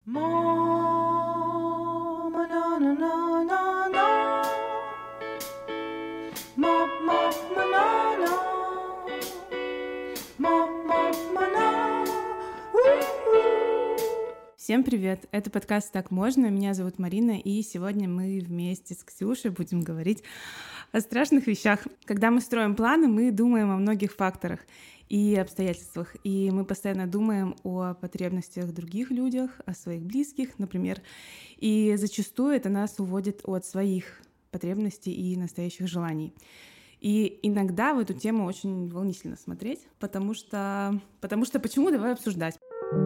Mama na na na na na. Mama na na. Mama na. Всем привет! Это подкаст «Так можно». Меня зовут Марина, и сегодня мы вместе с Ксюшей будем говорить о страшных вещах. Когда мы строим планы, мы думаем о многих факторах и обстоятельствах, и мы постоянно думаем о потребностях других людях, о своих близких, например, и зачастую это нас уводит от своих потребностей и настоящих желаний. И иногда в эту тему очень волнительно смотреть, потому что почему? Давай обсуждать.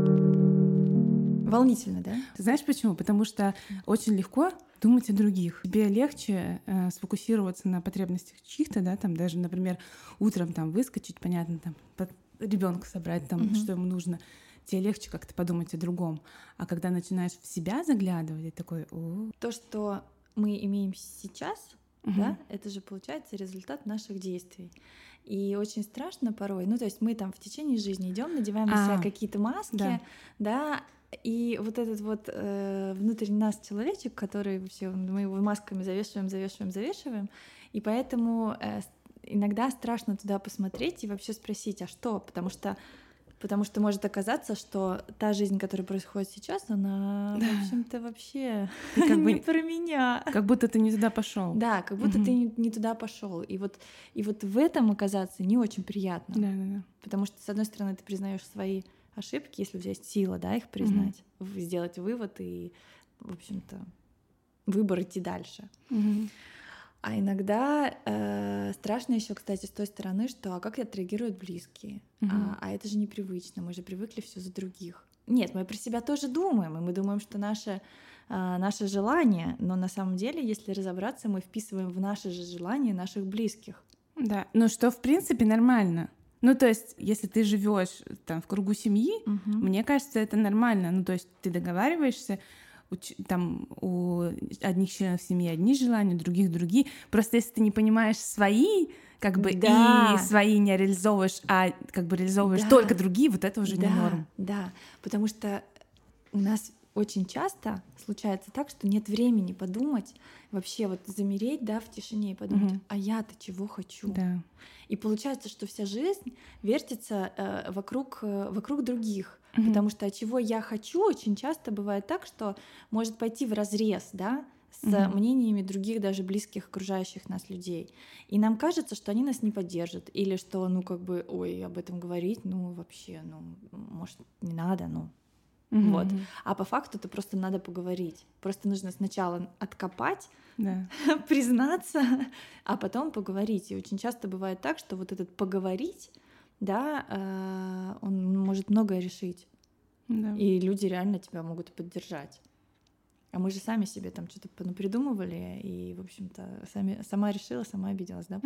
Волнительно, да? Ты знаешь почему? Потому что очень легко думать о других. Тебе легче сфокусироваться на потребностях чьих-то, да, там даже, например, утром там выскочить, понятно, там ребенка собрать, там, что ему нужно. Тебе легче как-то подумать о другом. А когда начинаешь в себя заглядывать, ты такой: То, что мы имеем сейчас, да, это же получается результат наших действий. И очень страшно порой. Ну, то есть мы там в течение жизни идем, надеваем на себя какие-то маски, да, и вот этот вот внутренний нас человечек, который все, мы его масками завешиваем, и поэтому иногда страшно туда посмотреть и вообще спросить, а что? Потому что может оказаться, что та жизнь, которая происходит сейчас, она, в общем-то, вообще не про меня. Как будто ты не туда пошел. Да, как будто ты не туда пошел. И вот в этом оказаться не очень приятно. Да. Потому что, с одной стороны, ты признаешь свои ошибки, если у тебя есть сила, да, их признать, сделать вывод и, в общем-то, выбор идти дальше. А иногда страшно еще, кстати, с той стороны, что как отреагируют близкие. А это же непривычно, мы же привыкли все за других. Нет, мы про себя тоже думаем, и мы думаем, что наше желание, но на самом деле, если разобраться, мы вписываем в наше же желание наших близких. Да, но что в принципе нормально. Ну, то есть, если ты живешь там в кругу семьи, мне кажется, это нормально. Ну, то есть, ты договариваешься, там у одних членов семьи одни желания, у других другие. Просто если ты не понимаешь свои, как бы, и свои не реализовываешь, а как бы реализовываешь только другие, вот это уже не норм. Да, потому что у нас очень часто случается так, что нет времени подумать, вообще вот замереть, да, в тишине и подумать, а я-то чего хочу? Да. И получается, что вся жизнь вертится вокруг других, потому что чего я хочу, очень часто бывает так, что может пойти вразрез, да, с мнениями других, даже близких, окружающих нас людей. И нам кажется, что они нас не поддержат, или что, ну, как бы, ой, об этом говорить, ну, вообще, ну, может, не надо, ну. Вот. А по факту это просто надо поговорить. Просто нужно сначала откопать, признаться, а потом поговорить. И очень часто бывает так, что вот этот поговорить, да, он может многое решить. Да. И люди реально тебя могут поддержать. А мы же сами себе там что-то придумывали, и, в общем-то, сама решила, сама обиделась, да?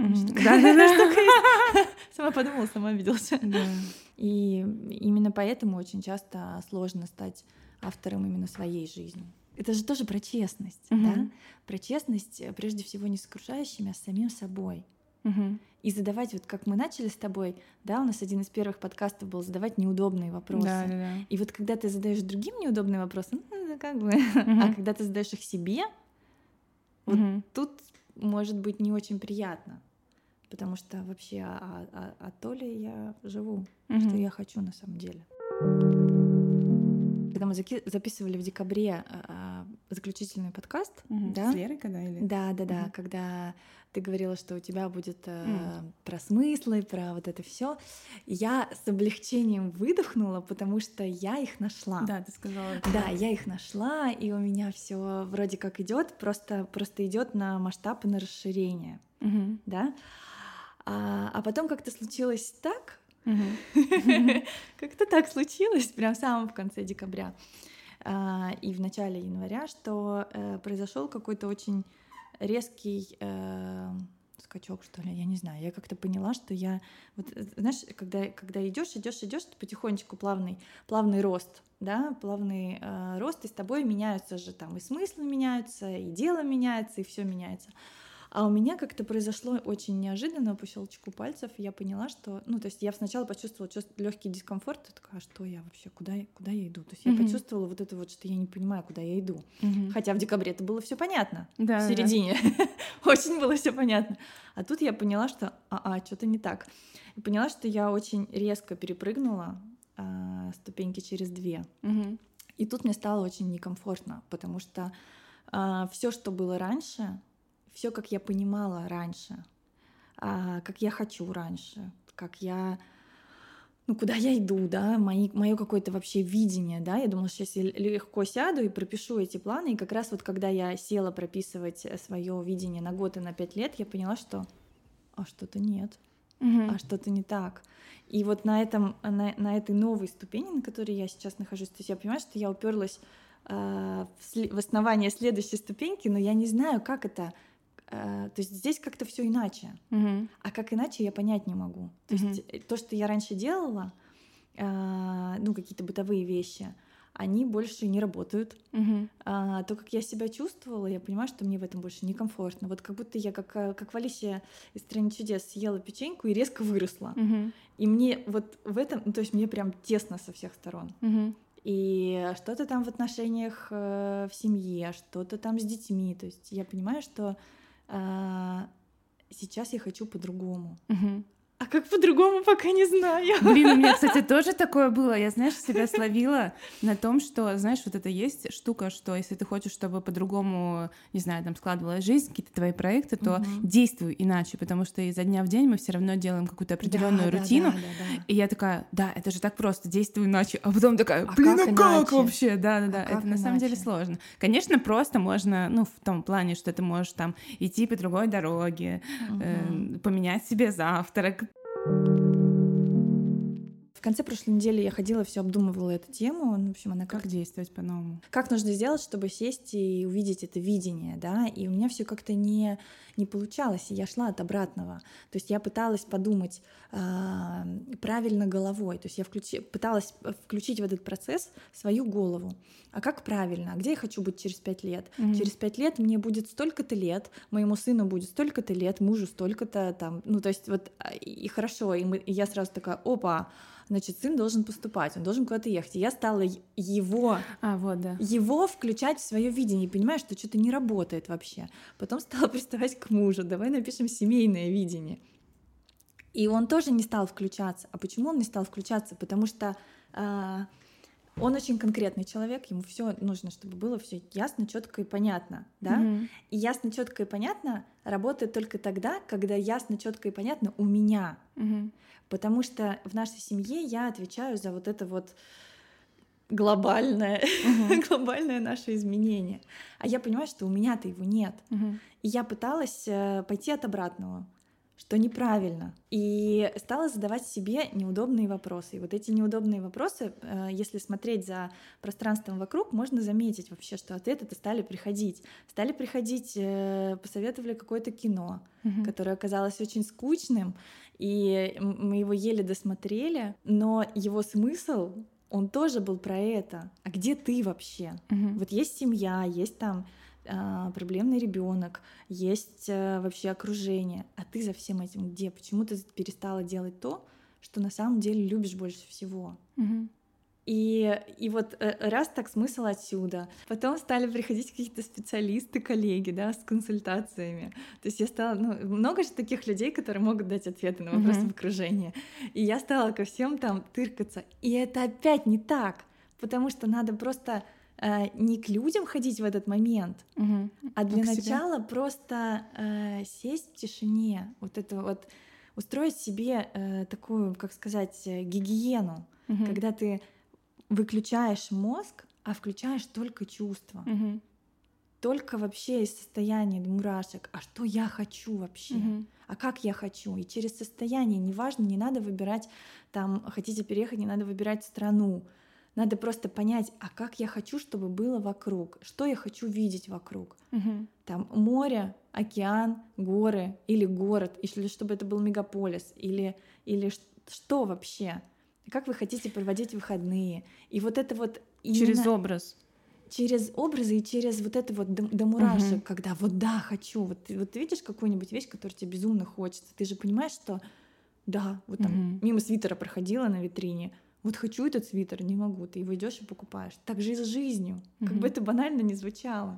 Сама подумала, сама обиделась. И именно поэтому очень часто сложно стать автором именно своей жизни. Это же тоже про честность, да? Про честность, прежде всего, не с окружающими, а с самим собой. И задавать, вот как мы начали с тобой, да, у нас один из первых подкастов был задавать неудобные вопросы. Да. И вот когда ты задаешь другим неудобные вопросы, ну, как бы, а когда ты задаешь их себе, вот тут может быть не очень приятно, потому что вообще, а то ли я живу, что я хочу на самом деле. Когда мы записывали в декабре заключительный подкаст, да? С Лерой когда или? Да, когда ты говорила, что у тебя будет про смыслы, про вот это все, я с облегчением выдохнула, потому что я их нашла. Да, ты сказала. Да, я их нашла, и у меня все вроде как идет, просто идет на масштаб и на расширение, да. А потом как-то случилось так. Как-то так случилось, прям в самом конце декабря и в начале января, что произошел какой-то очень резкий скачок, что ли, я не знаю. Я как-то поняла, что я, вот, знаешь, когда идешь, потихонечку плавный рост, да, плавный рост, и с тобой меняются же там и смыслы меняются, и дело меняется, и все меняется. А у меня как-то произошло очень неожиданно по щелчку пальцев. Я поняла, что... Ну, то есть я сначала почувствовала легкий дискомфорт. Я такая, а что я вообще? Куда я иду? То есть я почувствовала вот это вот, что я не понимаю, куда я иду. Хотя в декабре это было все понятно. В середине очень было все понятно. А тут я поняла, что что-то не так. И поняла, что я очень резко перепрыгнула ступеньки через 2. И тут мне стало очень некомфортно, потому что все, что было раньше, все, как я понимала раньше, как я хочу раньше, как я, куда я иду, да, мое какое-то вообще видение, да, я думала, сейчас я легко сяду и пропишу эти планы, и как раз вот когда я села прописывать свое видение на год и на 5 лет, я поняла, что что-то нет, что-то не так. И вот на этой новой ступени, на которой я сейчас нахожусь, то есть я понимаю, что я уперлась в основание следующей ступеньки, но я не знаю, как это. То есть здесь как-то все иначе. А как иначе, я понять не могу. То есть то, что я раньше делала, какие-то бытовые вещи, они больше не работают. То, как я себя чувствовала, я понимаю, что мне в этом больше некомфортно. Вот как будто я, как в «Алисе из «Страны чудес», съела печеньку и резко выросла. И мне вот в этом, то есть мне прям тесно со всех сторон. И что-то там в отношениях в семье, что-то там с детьми. То есть я понимаю, что сейчас я хочу по-другому. А как по-другому, пока не знаю. Блин, у меня, кстати, тоже такое было. Я, знаешь, себя словила на том, что, знаешь, вот это есть штука, что если ты хочешь, чтобы по-другому, не знаю, там складывалась жизнь, какие-то твои проекты, то действуй иначе, потому что изо дня в день мы все равно делаем какую-то определенную рутину. И я такая, это же так просто, действуй иначе. А потом такая, как вообще? Да, это на самом деле сложно. Конечно, просто можно, в том плане, что ты можешь там идти по другой дороге, поменять себе завтрак. В конце прошлой недели я ходила, все обдумывала эту тему. В общем, она как действовать по-новому? Как нужно сделать, чтобы сесть и увидеть это видение, да? И у меня все как-то не получалось, и я шла от обратного. То есть я пыталась подумать правильно головой. То есть я пыталась включить в этот процесс свою голову. А как правильно? А где я хочу быть через 5 лет? Через 5 лет мне будет столько-то лет, моему сыну будет столько-то лет, мужу столько-то там. То есть вот и хорошо. И я сразу такая, опа, значит, сын должен поступать, он должен куда-то ехать. И я стала его включать в свое видение, и понимаю, что что-то не работает вообще. Потом стала приставать к мужу, давай напишем семейное видение. И он тоже не стал включаться. А почему он не стал включаться? Потому что он очень конкретный человек, ему все нужно, чтобы было все ясно, четко и понятно, да? И ясно, четко и понятно работает только тогда, когда ясно, четко и понятно у меня. Потому что в нашей семье я отвечаю за вот это вот глобальное наше изменение. А я понимаю, что у меня-то его нет. И я пыталась пойти от обратного, что неправильно. И стала задавать себе неудобные вопросы. И вот эти неудобные вопросы, если смотреть за пространством вокруг, можно заметить вообще, что ответы-то стали приходить. Посоветовали какое-то кино, которое оказалось очень скучным, и мы его еле досмотрели, но его смысл, он тоже был про это. А где ты вообще? Вот есть семья, есть там проблемный ребенок, есть вообще окружение, а ты за всем этим где? Почему ты перестала делать то, что на самом деле любишь больше всего? И вот раз так, смысл отсюда. Потом стали приходить какие-то специалисты, коллеги, да, с консультациями. То есть я стала, много же таких людей, которые могут дать ответы на вопросы в окружении. И я стала ко всем там тыркаться. И это опять не так, потому что надо просто не к людям ходить в этот момент, а для начала просто сесть в тишине, вот это вот устроить себе такую, как сказать, гигиену, когда ты выключаешь мозг, а включаешь только чувства, только вообще из состояния мурашек. А что я хочу вообще? А как я хочу? И через состояние, неважно, не надо выбирать, там, хотите переехать, не надо выбирать страну. Надо просто понять, а как я хочу, чтобы было вокруг, что я хочу видеть вокруг. Там море, океан, горы или город, или чтобы это был мегаполис, или что вообще? Как вы хотите проводить выходные? И вот это вот именно... Через образ. через образы и через вот это вот до мурашек, когда вот да, хочу. Вот ты видишь какую-нибудь вещь, которую тебе безумно хочется, ты же понимаешь, что да, вот там мимо свитера проходила на витрине, вот хочу этот свитер, не могу, ты его идешь и покупаешь. Так же и с жизнью, как бы это банально не звучало.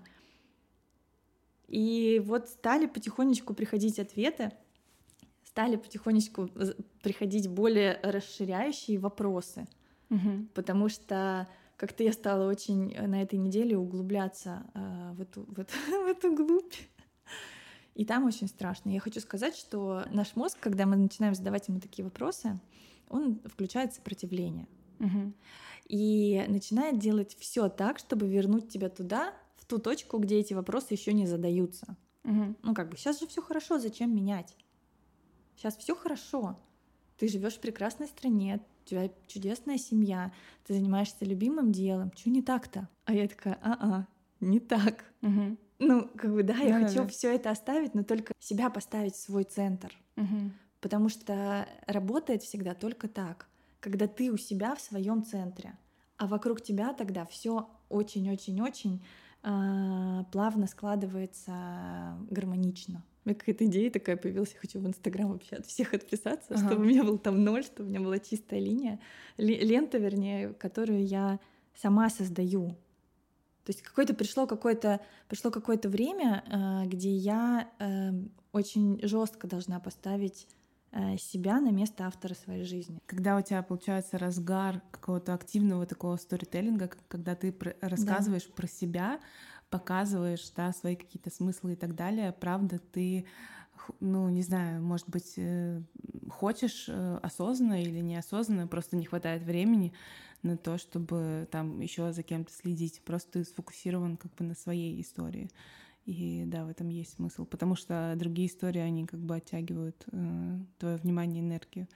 И вот стали потихонечку приходить ответы, стали потихонечку приходить более расширяющие вопросы, потому что как-то я стала очень на этой неделе углубляться в эту глубь. И там очень страшно. Я хочу сказать, что наш мозг, когда мы начинаем задавать ему такие вопросы, он включает сопротивление. И начинает делать все так, чтобы вернуть тебя туда, в ту точку, где эти вопросы еще не задаются. Ну, как бы, сейчас же все хорошо, зачем менять? Сейчас все хорошо. Ты живешь в прекрасной стране, у тебя чудесная семья, ты занимаешься любимым делом. Чё не так-то? А я такая, не так. Ну, как бы, да, я хочу все это оставить, но только себя поставить в свой центр. Потому что работает всегда только так, когда ты у себя в своем центре, а вокруг тебя тогда все очень-очень-очень плавно складывается гармонично. У меня какая-то идея такая появилась, я хочу в Инстаграм вообще от всех отписаться, чтобы у меня был там 0, чтобы у меня была чистая линия, лента, вернее, которую я сама создаю. То есть пришло какое-то время, где я очень жестко должна поставить себя на место автора своей жизни. Когда у тебя получается разгар какого-то активного такого сторителлинга, когда ты рассказываешь про себя, показываешь, да, свои какие-то смыслы и так далее, правда, ты, ну, не знаю, может быть, хочешь осознанно или неосознанно, просто не хватает времени на то, чтобы там еще за кем-то следить. Просто ты сфокусирован как бы на своей истории. И да, в этом есть смысл, потому что другие истории, они как бы оттягивают твое внимание и энергию.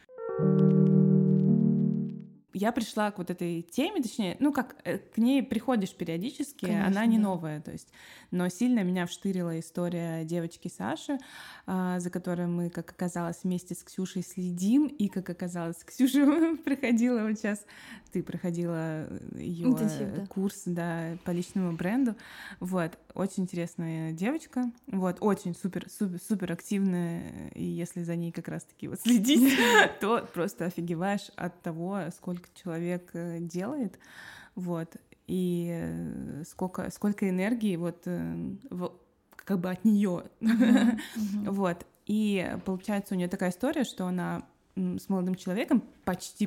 Я пришла к вот этой теме, точнее, ну как, к ней приходишь периодически, конечно, она не новая, то есть, но сильно меня вштырила история девочки Саши, за которой мы, как оказалось, вместе с Ксюшей следим, и, как оказалось, Ксюша проходила вот сейчас, ты проходила ее курс, да, по личному бренду, вот, очень интересная девочка, вот, очень супер активная, и если за ней как раз-таки вот следить, то просто офигеваешь от того, сколько человек делает, вот, и сколько энергии вот как бы от нее, вот, и получается у нее такая история, что она с молодым человеком почти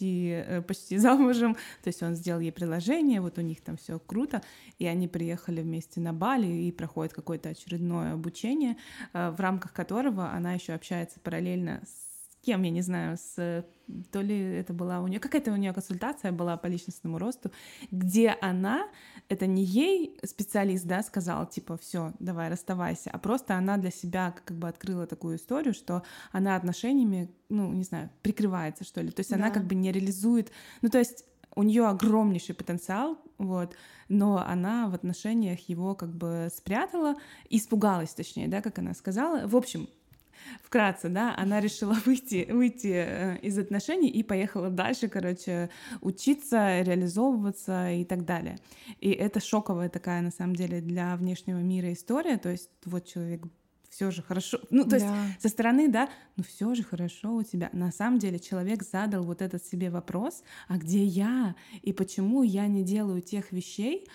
замужем, то есть он сделал ей предложение, вот у них там все круто, и они приехали вместе на Бали и проходят какое-то очередное обучение, в рамках которого она еще общается параллельно с кем, я не знаю, то ли это была у нее какая-то консультация была по личностному росту, где она, это не ей специалист, да, сказал, типа, все, давай, расставайся, а просто она для себя как бы открыла такую историю, что она отношениями, ну, не знаю, прикрывается, что ли, то есть она как бы не реализует, ну, то есть у нее огромнейший потенциал, вот, но она в отношениях его как бы спрятала, испугалась, точнее, да, как она сказала, в общем, вкратце, да, она решила выйти из отношений и поехала дальше, короче, учиться, реализовываться и так далее. И это шоковая такая, на самом деле, для внешнего мира история, то есть вот человек все же хорошо, ну, то есть со стороны, да, ну, все же хорошо у тебя. На самом деле человек задал вот этот себе вопрос, а где я? И почему я не делаю тех вещей,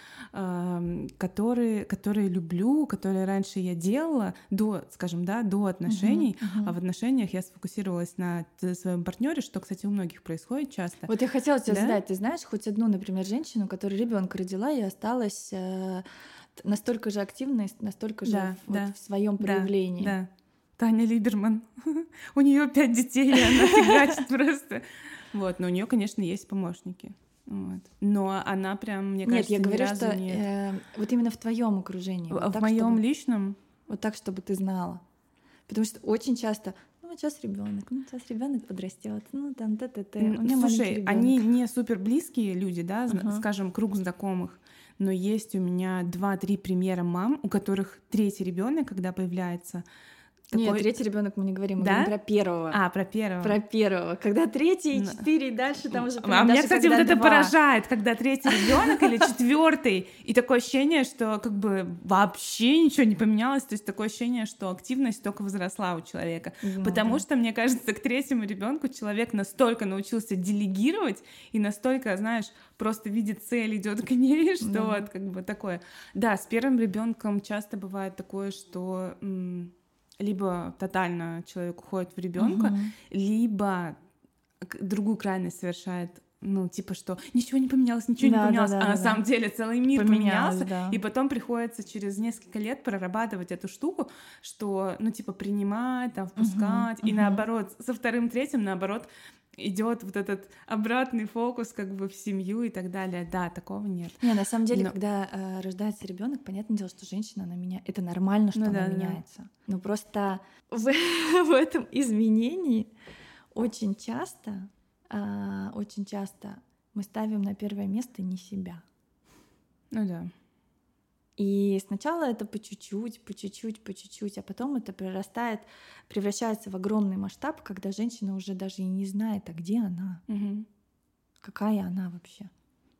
которые люблю, которые раньше я делала до, скажем, да, до отношений, а в отношениях я сфокусировалась на своем партнере, что, кстати, у многих происходит часто. Вот я хотела тебя задать, ты знаешь хоть одну, например, женщину, которая ребенка родила и осталась настолько же активной, настолько же в своем проявлении. Да. Таня Либерман. У нее 5 детей, и она фигачит просто. Вот, но у нее, конечно, есть помощники. Вот. Но она прям, мне кажется, я говорю, что вот именно в твоем окружении. В моем личном. Вот так, чтобы ты знала. Потому что очень часто сейчас ребенок подрастет, там Слушай, они не супер близкие люди, да, скажем, круг знакомых. Но есть у меня 2-3 примера мам, у которых третий ребенок, когда появляется, Нет, третий ребенок мы не говорим, мы говорим про первого. Про первого. Про первого. Когда третий, 4 и дальше там уже. А меня, кстати, вот это поражает, когда третий ребенок или четвертый, и такое ощущение, что как бы вообще ничего не поменялось, то есть такое ощущение, что активность только возросла у человека, потому что, мне кажется, к третьему ребенку человек настолько научился делегировать и настолько, знаешь, просто видит цель, идет к ней, что вот как бы такое. Да, с первым ребенком часто бывает такое, что либо тотально человек уходит в ребенка, либо другую крайность совершает, ну, типа, что ничего не поменялось, ничего не поменялось, а на самом деле целый мир поменялся, и потом приходится через несколько лет прорабатывать эту штуку, что, ну, типа, принимать, там, впускать, и наоборот, со вторым, третьим, наоборот, идет вот этот обратный фокус как бы в семью и так далее. Да, такого нет. Не, на самом деле, когда рождается ребенок, понятное дело, что женщина, она меняется. Это нормально, что она меняется. Но просто в этом изменении очень часто мы ставим на первое место не себя. Ну да. И сначала это по чуть-чуть, а потом это превращается в огромный масштаб, когда женщина уже даже и не знает, а где она, какая она вообще.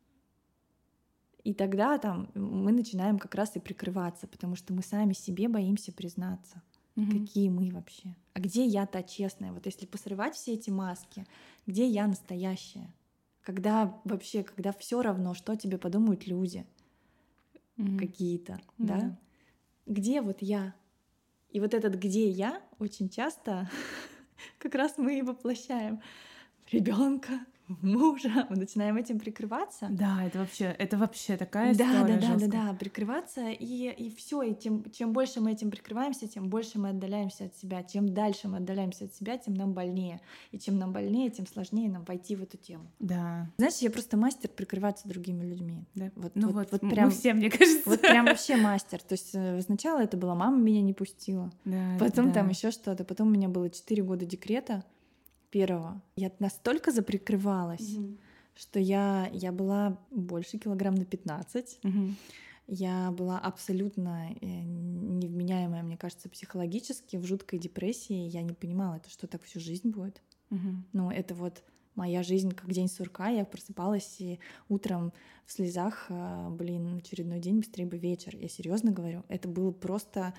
И тогда там мы начинаем как раз и прикрываться, потому что мы сами себе боимся признаться, какие мы вообще. А где я та честная? Вот если посрывать все эти маски, где я настоящая? Когда все равно, что тебе подумают люди какие-то, да? Где вот я? И вот этот «где я» очень часто как раз мы и воплощаем ребенка, мужа, мы начинаем этим прикрываться. Да, это вообще такая история жёсткая. Да, прикрываться, и все, и чем больше мы этим прикрываемся, тем больше мы отдаляемся от себя. Чем дальше мы отдаляемся от себя, тем нам больнее. И чем нам больнее, тем сложнее нам войти в эту тему. Да. Знаешь, я просто мастер прикрываться другими людьми. Да. Вот прям, мы все, мне кажется. Вот прям вообще мастер. То есть сначала это была мама меня не пустила, потом там еще что-то, потом у меня было 4 года декрета первого. Я настолько заприкрывалась, что я была больше килограмм на 15. Я была абсолютно невменяемая, мне кажется, психологически, в жуткой депрессии. Я не понимала, это что, так всю жизнь будет? Ну, это вот моя жизнь как день сурка. Я просыпалась и утром в слезах, очередной день, быстрее бы вечер. Я серьезно говорю, это был просто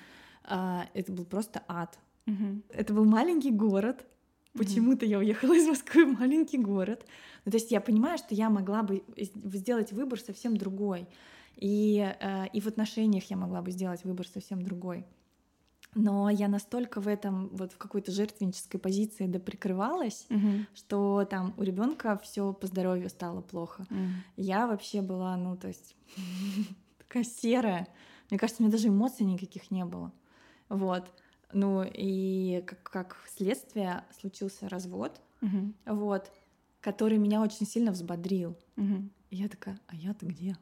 ад. Это был маленький город. Почему-то я уехала из Москвы в маленький город. Ну, то есть я понимаю, что я могла бы сделать выбор совсем другой. И в отношениях я могла бы сделать выбор совсем другой. Но я настолько в этом, вот в какой-то жертвеннической позиции доприкрывалась, что там у ребенка все по здоровью стало плохо. Я вообще была, то есть такая серая. Мне кажется, у меня даже эмоций никаких не было. Вот. Ну и как следствие случился развод, вот, который меня очень сильно взбодрил. И я такая, а я-то где?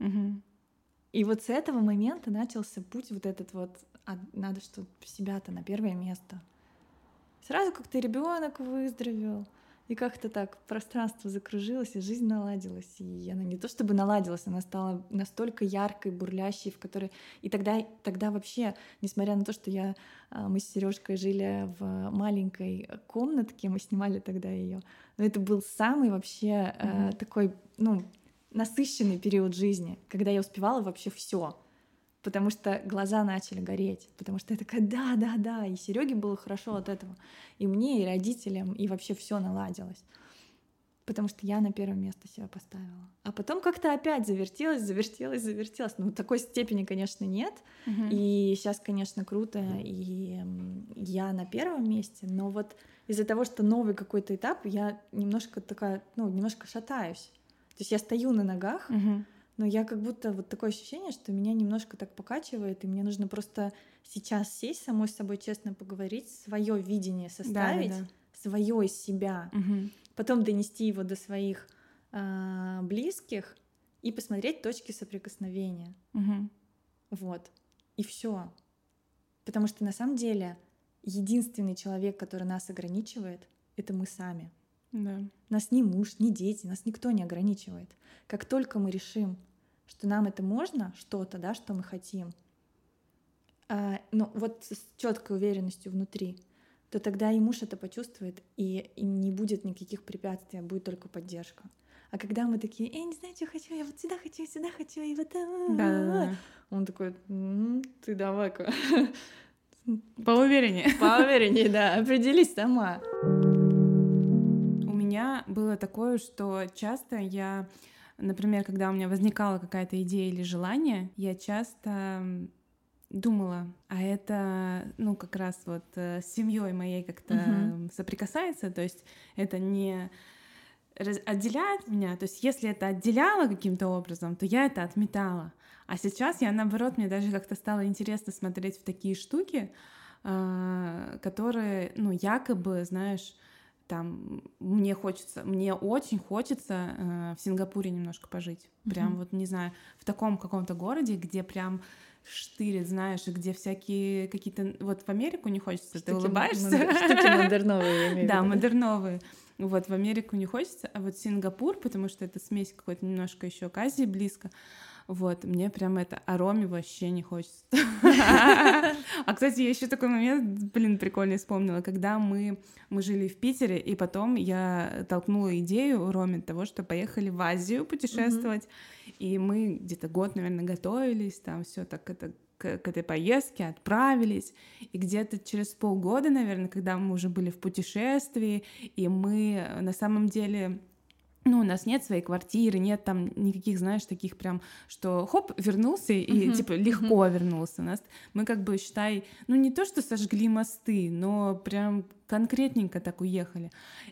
И вот с этого момента начался путь вот этот вот, надо что себя-то на первое место. Сразу как-то ребенок выздоровел, и как-то так пространство закружилось, и жизнь наладилась. И она не то чтобы наладилась, она стала настолько яркой, бурлящей, в которой... И тогда вообще, несмотря на то, что мы с Сережкой жили в маленькой комнатке, мы снимали тогда ее, но это был самый вообще такой, насыщенный период жизни, когда я успевала вообще все, потому что глаза начали гореть, потому что я такая, да, и Сереге было хорошо от этого, и мне, и родителям, и вообще все наладилось, потому что я на первое место себя поставила. А потом как-то опять завертелась. Ну, такой степени, конечно, нет, и сейчас, конечно, круто, и я на первом месте, но вот из-за того, что новый какой-то этап, я немножко немножко шатаюсь. То есть я стою на ногах, но я как будто вот такое ощущение, что меня немножко так покачивает, и мне нужно просто сейчас сесть, самой с собой честно поговорить, свое видение составить, свое из себя, потом донести его до своих близких и посмотреть точки соприкосновения. Вот. И все. Потому что на самом деле единственный человек, который нас ограничивает, это мы сами. Да. Нас ни муж, ни дети, нас никто не ограничивает. Как только мы решим, что нам это можно, что-то, да, что мы хотим, ну вот с четкой уверенностью внутри, то тогда и муж это почувствует, и не будет никаких препятствий, а будет только поддержка. А когда мы такие, я не знаю, что хочу, я вот сюда хочу, и вот Да. он такой, ты давай-ка Поувереннее. поувереннее, да, определись сама. У меня было такое, что часто я, например, когда у меня возникала какая-то идея или желание, я часто думала, а это, ну, как раз вот с семьей моей как-то соприкасается, то есть это не отделяет меня, то есть если это отделяло каким-то образом, то я это отметала. А сейчас я, наоборот, мне даже как-то стало интересно смотреть в такие штуки, которые, ну, якобы, знаешь, там мне очень хочется в Сингапуре немножко пожить. Прям вот, не знаю, в таком каком-то городе, где прям штырит, знаешь, и где всякие какие-то... Вот в Америку не хочется, ты улыбаешься. Штуки модерновые. Да, модерновые. Вот в Америку не хочется, а вот Сингапур, потому что это смесь какой-то немножко еще к Азии близко, вот, мне прям это ароме вообще не хочется. А, кстати, я еще такой момент, прикольно вспомнила, когда мы жили в Питере, и потом я толкнула идею Роме того, что поехали в Азию путешествовать, и мы где-то год, наверное, готовились, там все так это к этой поездке, отправились, и где-то через полгода, наверное, когда мы уже были в путешествии, и мы на самом деле... Ну, у нас нет своей квартиры, нет там никаких, знаешь, таких прям, что хоп, вернулся и типа легко вернулся. Мы как бы, считай, ну не то, что сожгли мосты, но прям конкретненько так уехали.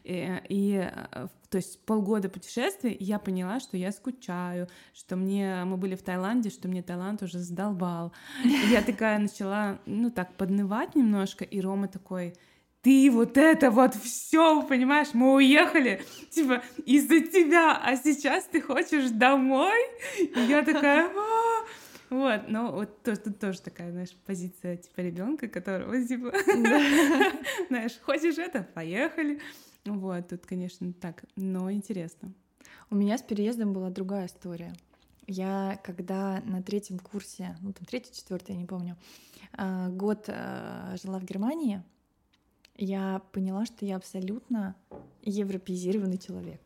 То есть полгода путешествий, и я поняла, что я скучаю, что мы были в Таиланде, что мне Таиланд уже задолбал. И я такая начала, ну так, поднывать немножко, и Рома такой... Ты вот это вот все, понимаешь, мы уехали, типа, из-за тебя, а сейчас ты хочешь домой? И я такая, вот, ну вот тут тоже такая, знаешь, позиция типа ребенка, которого типа, знаешь, хочешь это, поехали. Вот, тут, конечно, так, но интересно. У меня с переездом была другая история. Я когда на 3-м курсе, ну там 3-й, 4-й, я не помню, год жила в Германии, я поняла, что я абсолютно европеизированный человек.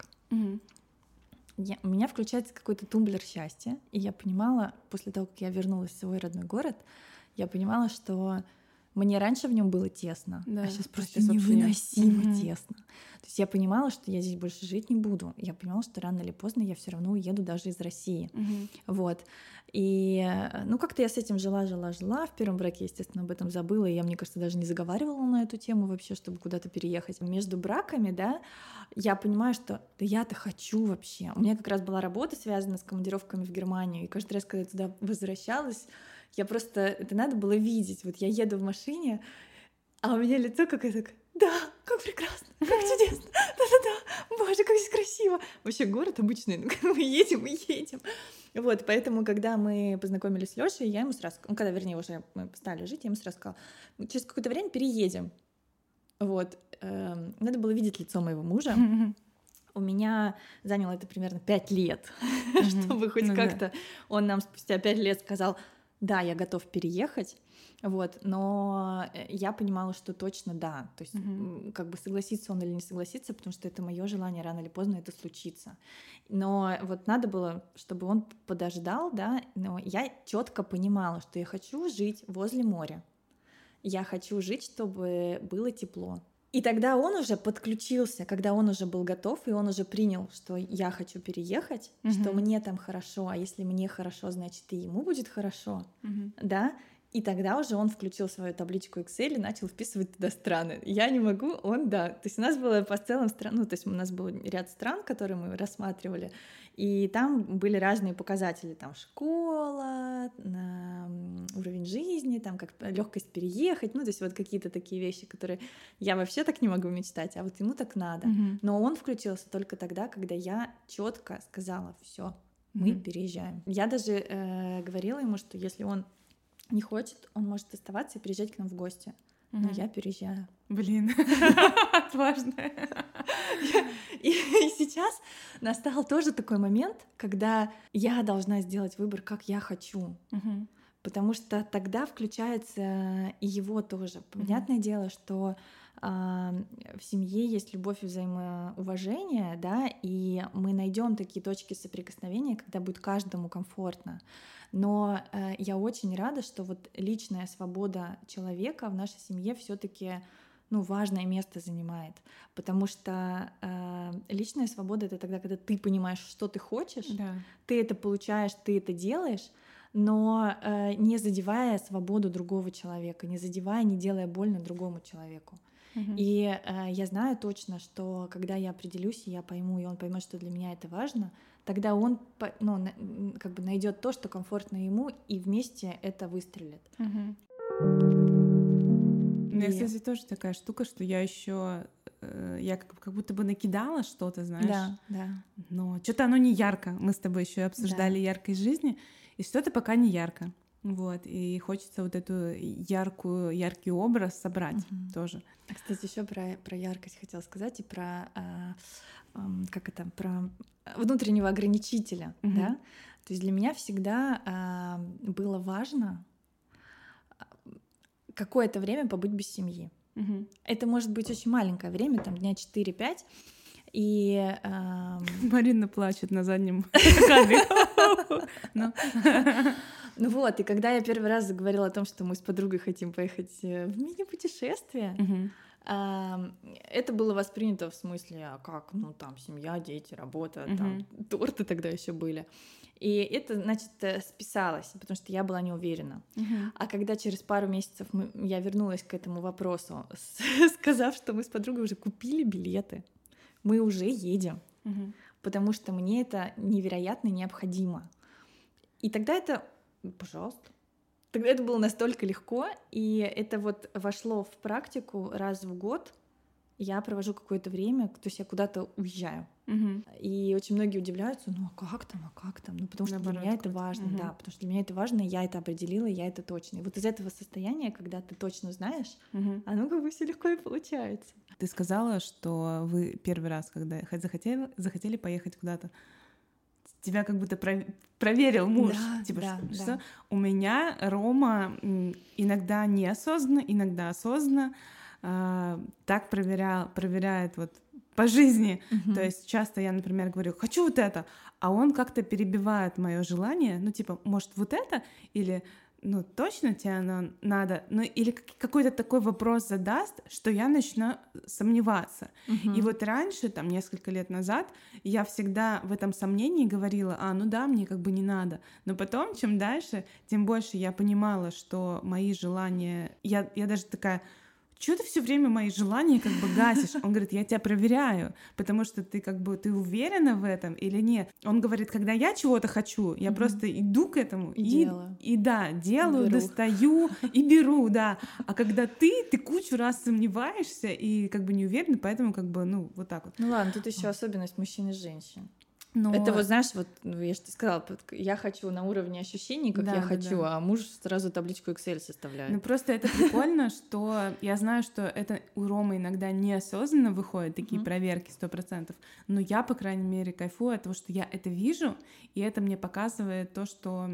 У меня включается какой-то тумблер счастья, и я понимала, после того, как я вернулась в свой родной город, я понимала, что мне раньше в нем было тесно, а сейчас просто невыносимо тесно. То есть я понимала, что я здесь больше жить не буду. Я понимала, что рано или поздно я все равно уеду даже из России. Вот. И, ну, как-то я с этим жила. В первом браке, естественно, об этом забыла, и я, мне кажется, даже не заговаривала на эту тему вообще, чтобы куда-то переехать. Между браками, да, я понимаю, что да я-то хочу вообще. У меня как раз была работа, связанная с командировками в Германию, и каждый раз, когда я туда возвращалась, я просто... Это надо было видеть. Вот я еду в машине, а у меня лицо какое-то так... Да, как прекрасно, как чудесно, да-да-да, боже, как здесь красиво. Вообще город обычный, ну, мы едем. Вот, поэтому, когда мы познакомились с Лёшей, я ему сразу... Ну, когда, вернее, уже мы стали жить, я ему сразу сказала, через какое-то время переедем. Вот, надо было видеть лицо моего мужа. У меня заняло это примерно 5 лет, чтобы хоть как-то... Он нам спустя 5 лет сказал... Да, я готов переехать, вот, но я понимала, что точно да, то есть как бы согласится он или не согласится, потому что это мое желание, рано или поздно это случится. Но вот надо было, чтобы он подождал, да, но я четко понимала, что я хочу жить возле моря, я хочу жить, чтобы было тепло. И тогда он уже подключился, когда он уже был готов, и он уже принял, что я хочу переехать, что мне там хорошо, а если мне хорошо, значит, и ему будет хорошо, да? И тогда уже он включил свою табличку Excel и начал вписывать туда страны. Я не могу, он, да. То есть у нас было по целым странам, ну, то есть у нас был ряд стран, которые мы рассматривали, и там были разные показатели, там школа, уровень жизни, там как легкость переехать, ну, то есть вот какие-то такие вещи, которые я вообще так не могу мечтать, а вот ему так надо. Но он включился только тогда, когда я четко сказала: все, мы переезжаем. Я даже говорила ему, что если он не хочет, он может оставаться и приезжать к нам в гости. Но я переезжаю. Блин, отважная. И сейчас настал тоже такой момент, когда я должна сделать выбор, как я хочу. потому что тогда включается и его тоже. Понятное дело, что в семье есть любовь и взаимоуважение, да, и мы найдем такие точки соприкосновения, когда будет каждому комфортно. Но я очень рада, что вот личная свобода человека в нашей семье все-таки важное место занимает, потому что личная свобода — это тогда, когда ты понимаешь, что ты хочешь, ты это получаешь, ты это делаешь, но не задевая свободу другого человека, не задевая, не делая больно другому человеку. И я знаю точно, что когда я определюсь, и я пойму, и он поймет, что для меня это важно, тогда он как бы найдет то, что комфортно ему, и вместе это выстрелит. У меня, кстати, тоже такая штука, что я еще я как будто бы накидала что-то, знаешь. Да. Но что-то оно не ярко. Мы с тобой еще обсуждали яркость жизни, и что-то пока не ярко. Вот, и хочется вот эту яркий образ собрать тоже. Кстати, еще про яркость хотела сказать и про про внутреннего ограничителя, да. То есть для меня всегда было важно какое-то время побыть без семьи. Это может быть очень маленькое время, там дня 4-5. И Марина плачет на заднем кадре. Ну вот, и когда я первый раз заговорила о том, что мы с подругой хотим поехать в мини-путешествие, это было воспринято в смысле, а как, там семья, дети, работа, там торты тогда еще были. И это, значит, списалось, потому что я была не уверена. А когда через пару месяцев я вернулась к этому вопросу, сказав, что мы с подругой уже купили билеты, мы уже едем, потому что мне это невероятно необходимо. И тогда это, пожалуйста, тогда это было настолько легко, и это вот вошло в практику раз в год. Я провожу какое-то время, то есть я куда-то уезжаю. И очень многие удивляются, а как там? Потому что для меня это важно, да, потому что для меня это важно, я это определила, я это точно. И вот из этого состояния, когда ты точно знаешь, оно как бы все легко и получается. Ты сказала, что вы первый раз, когда захотели поехать куда-то, тебя как будто проверил муж. Что? У меня Рома иногда неосознанно, иногда осознанно так проверяет вот по жизни. То есть часто я, например, говорю, хочу вот это, а он как-то перебивает мое желание, может, вот это, или точно тебе оно надо, или какой-то такой вопрос задаст, что я начну сомневаться. И вот раньше, там, несколько лет назад, я всегда в этом сомнении говорила, мне как бы не надо. Но потом, чем дальше, тем больше я понимала, что мои желания... Я даже такая... Чего ты все время мои желания как бы гасишь? Он говорит, я тебя проверяю, потому что ты как бы ты уверена в этом или нет. Он говорит, когда я чего-то хочу, я просто иду к этому делаю, достаю и беру, да. А когда ты кучу раз сомневаешься и как бы не уверена, поэтому как бы вот так вот. Ладно, тут еще особенность мужчин и женщин. Это вот, знаешь, я же тебе сказала, я хочу на уровне ощущений, как я хочу, а муж сразу табличку Excel составляет. Просто это прикольно, что я знаю, что это у Ромы иногда неосознанно выходят такие проверки 100%, но я, по крайней мере, кайфую от того, что я это вижу, и это мне показывает то, что,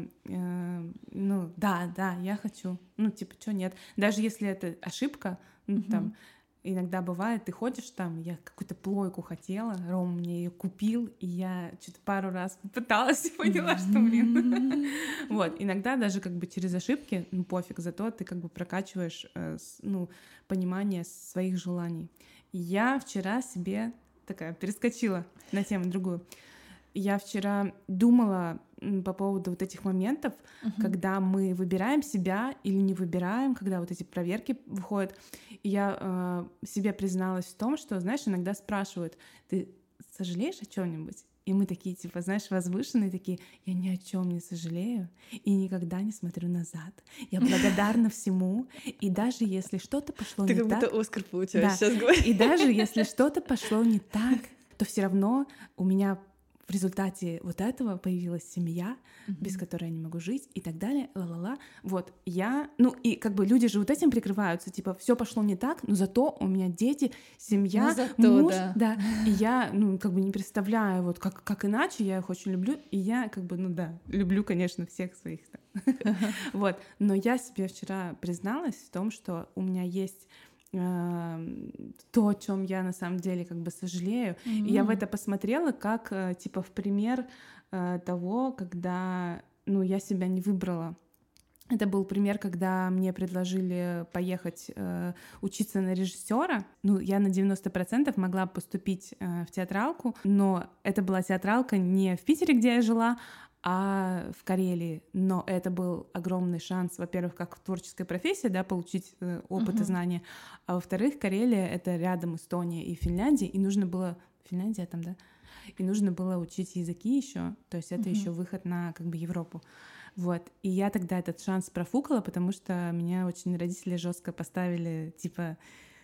я хочу, чё нет. Даже если это ошибка, там, иногда бывает, ты ходишь там, я какую-то плойку хотела, Рома мне ее купил, и я что-то пару раз попыталась и поняла, что, Вот, иногда даже как бы через ошибки, пофиг, зато ты как бы прокачиваешь, понимание своих желаний. Я вчера себе перескочила на тему другую. Я вчера думала по поводу вот этих моментов, когда мы выбираем себя или не выбираем, когда вот эти проверки выходят. И я себе призналась в том, что, знаешь, иногда спрашивают, ты сожалеешь о чем-нибудь? И мы такие, возвышенные, такие, я ни о чем не сожалею и никогда не смотрю назад. Я благодарна всему, и даже если что-то пошло не так... Ты как будто Оскар получаешь сейчас говоришь. И даже если что-то пошло не так, то все равно у меня в результате вот этого появилась семья, без которой я не могу жить, и так далее, ла-ла-ла. Вот, я... и как бы люди же вот этим прикрываются, все пошло не так, но зато у меня дети, семья, муж, да. И я, как бы не представляю, вот как иначе, я их очень люблю, и я как бы, люблю, конечно, всех своих Вот. Но я себе вчера призналась в том, что у меня есть то, о чем я на самом деле как бы сожалею. И я в это посмотрела как типа в пример того, когда я себя не выбрала. Это был пример, когда мне предложили поехать учиться на режиссера. Я на 90% могла поступить в театралку, но это была театралка не в Питере, где я жила, а в Карелии. Но это был огромный шанс, во-первых, как в творческой профессии, да, получить опыт и знания, а во-вторых, Карелия — это рядом Эстония и Финляндия, и нужно было... Финляндия там, да? И нужно было учить языки еще, то есть это еще выход на как бы Европу. Вот. И я тогда этот шанс профукала, потому что меня очень родители жестко поставили, типа,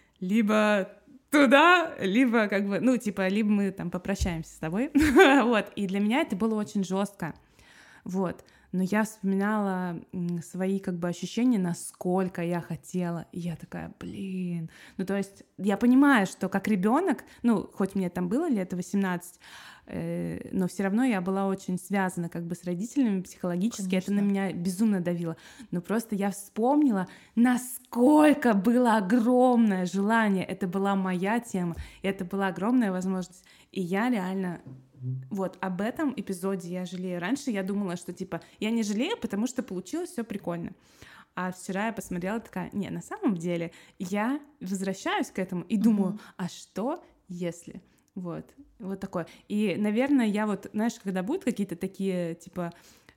либо туда, либо как бы, либо мы там попрощаемся с тобой. Вот. И для меня это было очень жестко. Вот. Но я вспоминала свои как бы ощущения, насколько я хотела. И я такая, блин. То есть я понимаю, что как ребенок, хоть мне там было лет 18, но все равно я была очень связана как бы с родителями психологически. Конечно. Это на меня безумно давило. Но просто я вспомнила, насколько было огромное желание. Это была моя тема, и это была огромная возможность. И я реально... Вот об этом эпизоде я жалею. Раньше я думала, что типа я не жалею, потому что получилось все прикольно. А вчера я посмотрела такая, не, на самом деле я возвращаюсь к этому и думаю, а что если? Вот такое. И, наверное, я вот, знаешь, когда будут какие-то такие, типа,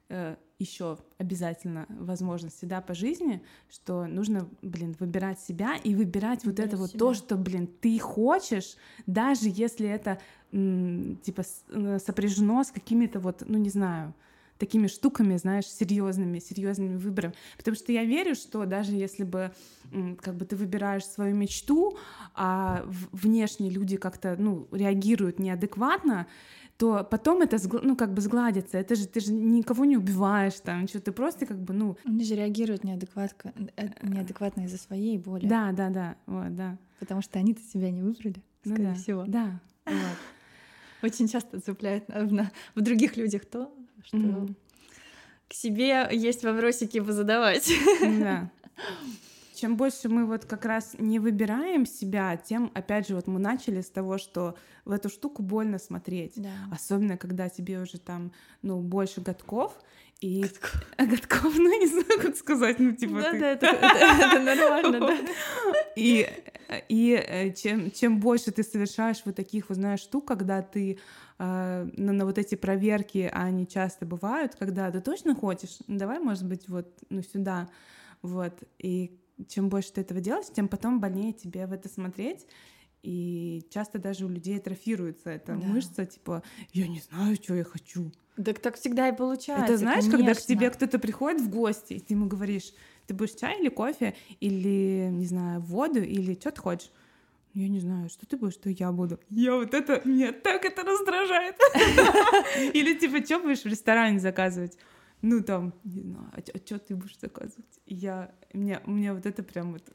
еще обязательно возможности, да, по жизни, что нужно, выбирать себя и выбирать вот это вот то, что, ты хочешь, даже если это, типа, сопряжено с какими-то вот, не знаю, такими штуками, знаешь, серьезными выборами. Потому что я верю, что даже если бы как бы ты выбираешь свою мечту, а внешние люди как-то, реагируют неадекватно, то потом это, как бы сгладится. Это же ты же никого не убиваешь, там, что ты просто как бы, Они же реагируют неадекватно из-за своей боли. Да, вот, да. Потому что они-то себя не выбрали, скорее всего. Да, вот. Очень часто цепляют в других людях то, что к себе есть вопросики позадавать. Да. Чем больше мы вот как раз не выбираем себя, тем, опять же, вот мы начали с того, что в эту штуку больно смотреть. Да. Особенно, когда тебе уже там, больше годков. И... Годков, не знаю, как сказать, типа... Да, это нормально, да. И чем больше ты совершаешь вот таких, вот, знаешь, штук, когда ты на вот эти проверки, а они часто бывают, когда ты точно хочешь, давай, может быть, вот, сюда, вот, и чем больше ты этого делаешь, тем потом больнее тебе в это смотреть, и часто даже у людей атрофируется эта мышца, типа, я не знаю, что я хочу. Так всегда и получается. Это знаешь, конечно. когда к тебе кто-то приходит в гости, и ты ему говоришь, ты будешь чай или кофе, или, не знаю, воду, или что ты хочешь? Я не знаю, что ты будешь, что я буду. Меня так это раздражает. Или типа, что будешь в ресторане заказывать? Не знаю, а что ты будешь заказывать? У меня вот это прям вот...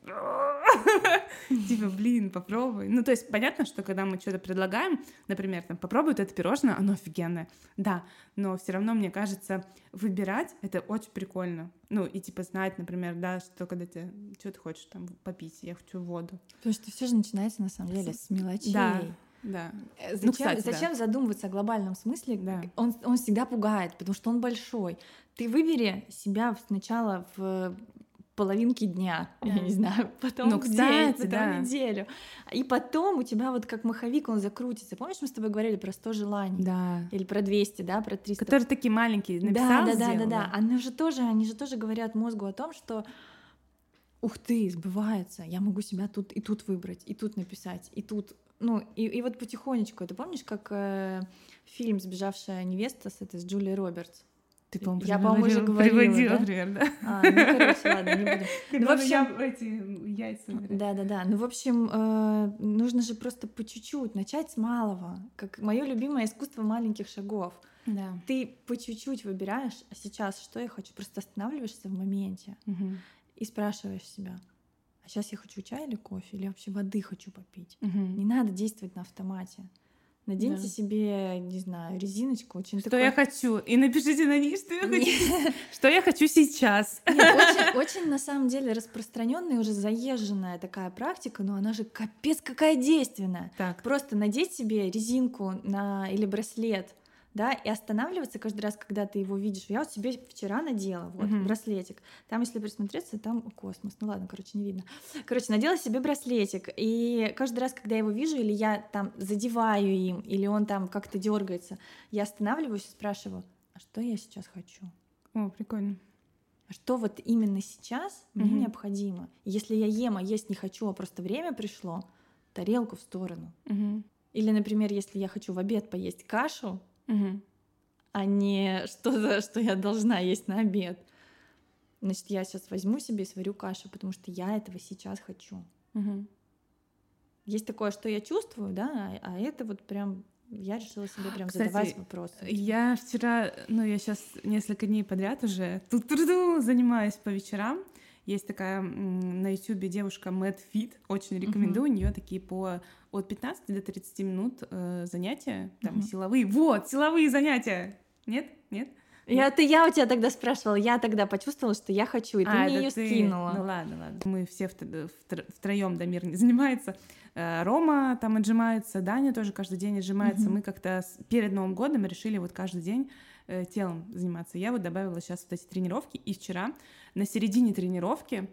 Типа, попробуй. То есть понятно, что когда мы что-то предлагаем, например, там, попробуй вот это пирожное, оно офигенное. Да, но все равно, мне кажется, выбирать — это очень прикольно. И типа знать, например, да, что когда тебе... Что ты хочешь там попить? Я хочу воду. Потому что все же начинается, на самом деле, с мелочей. Да. Зачем задумываться о глобальном смысле? Да. Он всегда пугает, потому что он большой. Ты выбери себя сначала в половинке дня, я не знаю, потом в день, потом неделю. И потом у тебя вот как маховик он закрутится. Помнишь, мы с тобой говорили про 100 желаний? Да. Или про 200, да, про 300. Которые такие маленькие, написал, сделал. Да. Они же тоже говорят мозгу о том, что ух ты, сбывается, я могу себя тут и тут выбрать, и тут написать, и тут... И вот потихонечку. Ты помнишь, как фильм «Сбежавшая невеста» с Джулией Робертс? Ты, по-моему, я, по-моему, уже говорила, приводила, пример, да? Короче, ладно, не буду. В общем, эти яйца. Да. В общем, нужно же просто по чуть-чуть начать с малого. Как мое любимое искусство маленьких шагов. Да. Ты по чуть-чуть выбираешь, а сейчас что я хочу? Просто останавливаешься в моменте и спрашиваешь себя, а сейчас я хочу чай или кофе, или вообще воды хочу попить. Не надо действовать на автомате. Наденьте себе, не знаю, резиночку. Что я хочу. И напишите на ней, что я хочу. Что я хочу сейчас. Нет, очень на самом деле распространенная, уже заезженная такая практика, но она же капец какая действенная. Так. Просто надеть себе резинку или браслет, да, и останавливаться каждый раз, когда ты его видишь. Я вот себе вчера надела браслетик. Там, если присмотреться, там космос. Ну ладно, не видно. Надела себе браслетик, и каждый раз, когда я его вижу, или я там задеваю им, или он там как-то дергается, я останавливаюсь и спрашиваю, а что я сейчас хочу? О, прикольно. А что вот именно сейчас мне необходимо? И если я ем, а есть не хочу, а просто время пришло, тарелку в сторону. Или, например, если я хочу в обед поесть кашу, а не что я должна есть на обед. Значит, я сейчас возьму себе и сварю кашу, потому что я этого сейчас хочу. Есть такое, что я чувствую, да, а это вот прям я решила себе прям задавать вопросы. Я вчера, я сейчас несколько дней подряд уже занимаюсь по вечерам. Есть такая на YouTube девушка Mad Fit, очень рекомендую. У нее такие от 15 до 30 минут занятия, там силовые. Вот, силовые занятия. Нет? Я у тебя тогда спрашивала, я тогда почувствовала, что я хочу, и ты мне ее скинула. Ну ладно. Мы все втроем Дамир не занимается. Рома там отжимается, Даня тоже каждый день отжимается. Мы как-то перед Новым годом решили вот каждый день телом заниматься. Я вот добавила сейчас вот эти тренировки, и вчера на середине тренировки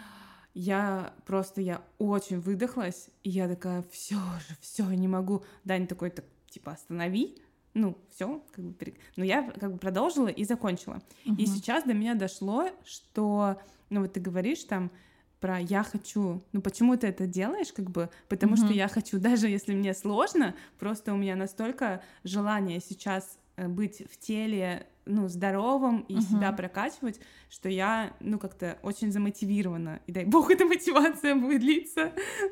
я очень выдохлась, и я такая, все, не могу. Даня такой, типа, останови. Все, но я продолжила и закончила. И сейчас до меня дошло, что, вот ты говоришь там про «я хочу», почему ты это делаешь, потому что я хочу, даже если мне сложно, просто у меня настолько желание сейчас быть в теле, здоровым и себя прокачивать, что я, как-то очень замотивирована. И дай бог, эта мотивация будет длиться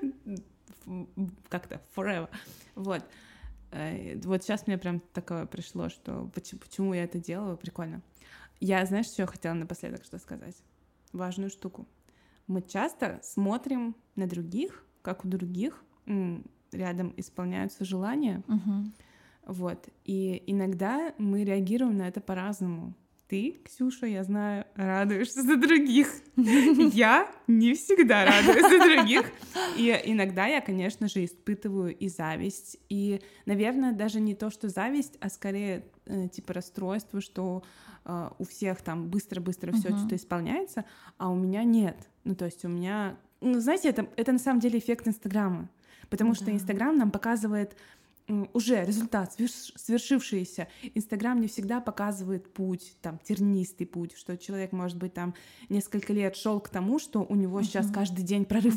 как-то forever. Вот. Вот сейчас мне прям такое пришло, что почему я это делаю, прикольно. Я, знаешь, что я хотела напоследок сказать? Важную штуку. Мы часто смотрим на других, как у других рядом исполняются желания. Вот. И иногда мы реагируем на это по-разному. Ты, Ксюша, я знаю, радуешься за других. Я не всегда радуюсь за других. И иногда я, конечно же, испытываю и зависть. И, наверное, даже не то, что зависть, а скорее типа расстройство, что у всех там быстро-быстро все что-то исполняется, а у меня нет. То есть у меня... знаете, это на самом деле эффект Инстаграма. Потому что Инстаграм нам показывает уже результат свершившийся. Инстаграм не всегда показывает путь, там, тернистый путь, что человек, может быть, там, несколько лет шел к тому, что у него сейчас каждый день прорыв,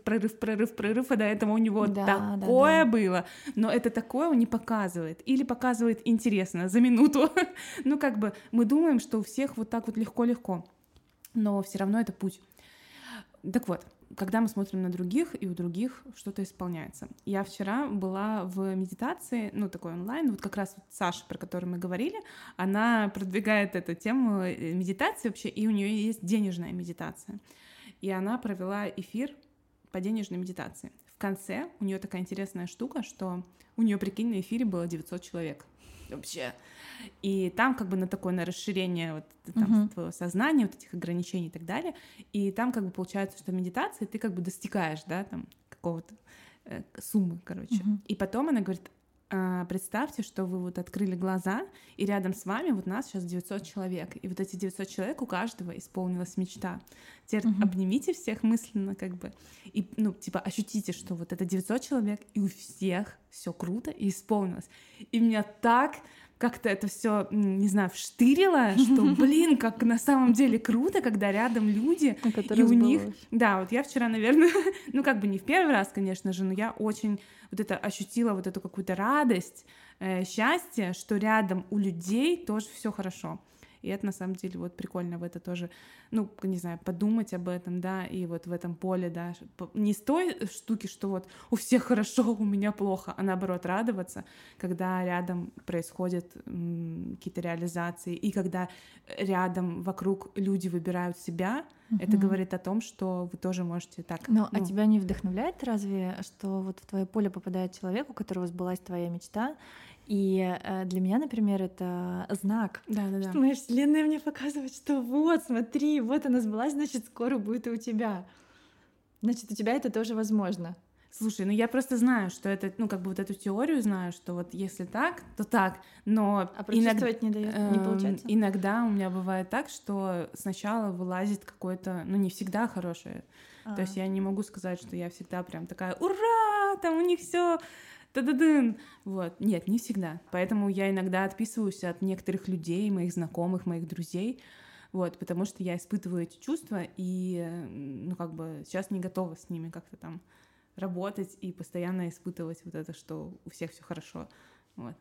а до этого у него такое было, но это такое он не показывает, или показывает интересно, за минуту. Мы думаем, что у всех вот так вот легко-легко, но все равно это путь. Так вот, когда мы смотрим на других, и у других что-то исполняется. Я вчера была в медитации, такой онлайн, вот как раз вот Саша, про которую мы говорили, она продвигает эту тему медитации вообще, и у нее есть денежная медитация. И она провела эфир по денежной медитации. В конце у нее такая интересная штука, что у нее, прикинь, на эфире было 900 человек. Вообще. И там на расширение вот, там, твоего сознания, вот этих ограничений и так далее. И там получается, что в медитации ты достигаешь, да, там какого-то суммы, И потом она говорит, представьте, что вы вот открыли глаза, и рядом с вами вот нас сейчас 900 человек. И вот эти 900 человек, у каждого исполнилась мечта. Теперь обнимите всех мысленно, и, ощутите, что вот это 900 человек, и у всех все круто и исполнилось. И меня так как-то это все, не знаю, вштырило, что, как на самом деле круто, когда рядом люди, и у них... Да, вот я вчера, наверное, не в первый раз, конечно же, но я очень вот это ощутила, вот эту какую-то радость, счастье, что рядом у людей тоже все хорошо. И это на самом деле вот прикольно в это тоже, ну, не знаю, подумать об этом, да, и вот в этом поле, да, не с той штуки, что вот у всех хорошо, у меня плохо, а наоборот радоваться, когда рядом происходят какие-то реализации, и когда рядом вокруг люди выбирают себя, это говорит о том, что вы тоже можете так. А тебя не вдохновляет разве, что вот в твое поле попадает человек, у которого сбылась твоя мечта? И для меня, например, это знак, что моя вселенная мне показывает, что вот, смотри, вот она сбылась, значит, скоро будет и у тебя. Значит, у тебя это тоже возможно. Слушай, ну я просто знаю, что это, ну как бы вот эту теорию знаю, что вот если так, то так, но прочувствовать не дает, не получается? Иногда у меня бывает так, что сначала вылазит какое-то, ну не всегда хорошее, то есть я не могу сказать, что я всегда прям такая, ура, там у них все та-да-дын, вот, нет, не всегда, поэтому я иногда отписываюсь от некоторых людей, моих знакомых, моих друзей, вот, потому что я испытываю эти чувства и, ну как бы сейчас не готова с ними как-то там работать и постоянно испытывать вот это, что у всех все хорошо. Вот.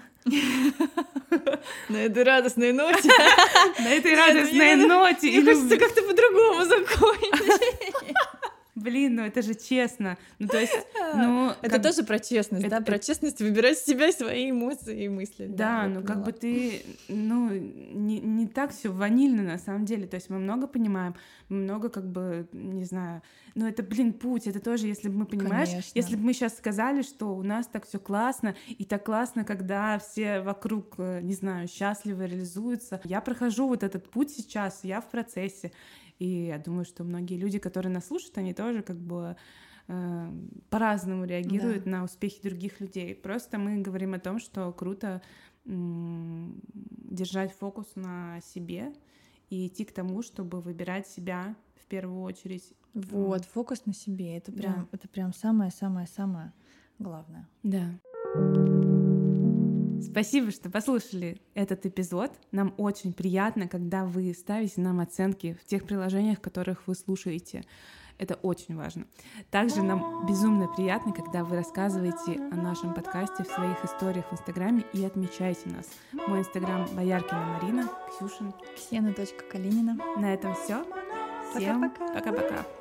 На этой радостной ноте. На этой радостной ноте. Мне хочется как-то по-другому закончить. Блин, ну это же честно. Ну, то есть, это тоже про честность, да? Про честность выбирать себя, свои эмоции и мысли. Да, ну как бы ты, ну, не так все ванильно на самом деле. То есть мы много понимаем, мы много как бы, не знаю, ну это, блин, путь, это тоже, если бы мы, понимаешь, если бы мы сейчас сказали, что у нас так все классно, и так классно, когда все вокруг, не знаю, счастливы, реализуются. Я прохожу вот этот путь сейчас, я в процессе. И я думаю, что многие люди, которые нас слушают, они тоже как бы по-разному реагируют на успехи других людей. Просто мы говорим о том, что круто держать фокус на себе и идти к тому, чтобы выбирать себя в первую очередь. Вот, фокус на себе. Это прям самое-самое-самое главное. Да. Спасибо, что послушали этот эпизод. Нам очень приятно, когда вы ставите нам оценки в тех приложениях, в которых вы слушаете. Это очень важно. Также нам безумно приятно, когда вы рассказываете о нашем подкасте в своих историях в Инстаграме и отмечаете нас. Мой Инстаграм Бояркина Марина, Ксюшин Ксена.Калинина. На этом все. Всем пока-пока.